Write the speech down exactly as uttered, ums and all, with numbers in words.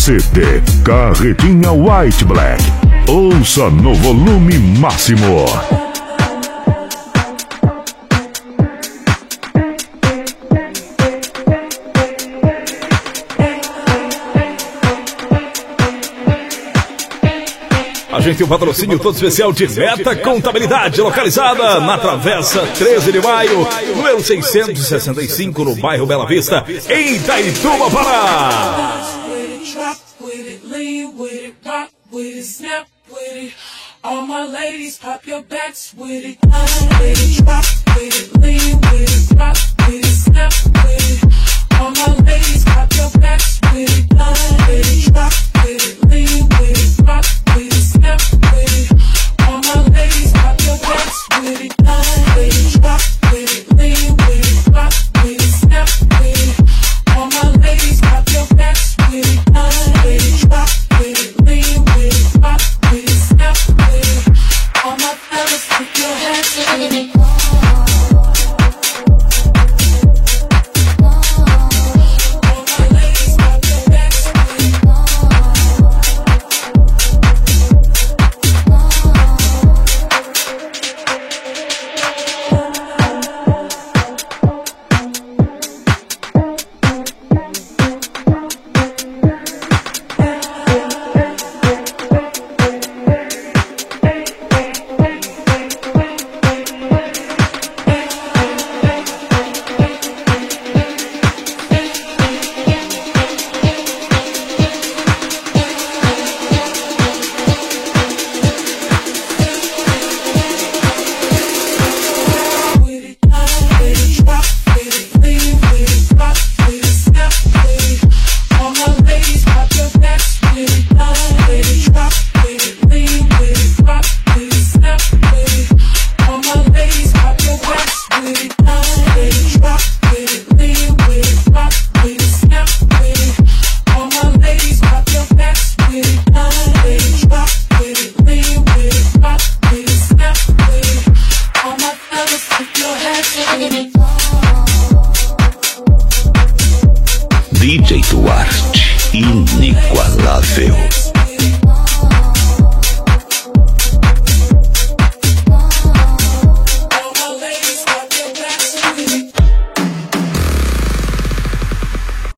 C D Carretinha White Black. Ouça no volume máximo. A gente tem um patrocínio todo especial de Meta Contabilidade, localizada na Travessa treze de maio, número seiscentos e sessenta e cinco, no bairro Bela Vista, em Itaituba, Pará. All my ladies, pop your backs with it. With it, drop with it, lean with it, rock with it, snap with it. All my ladies.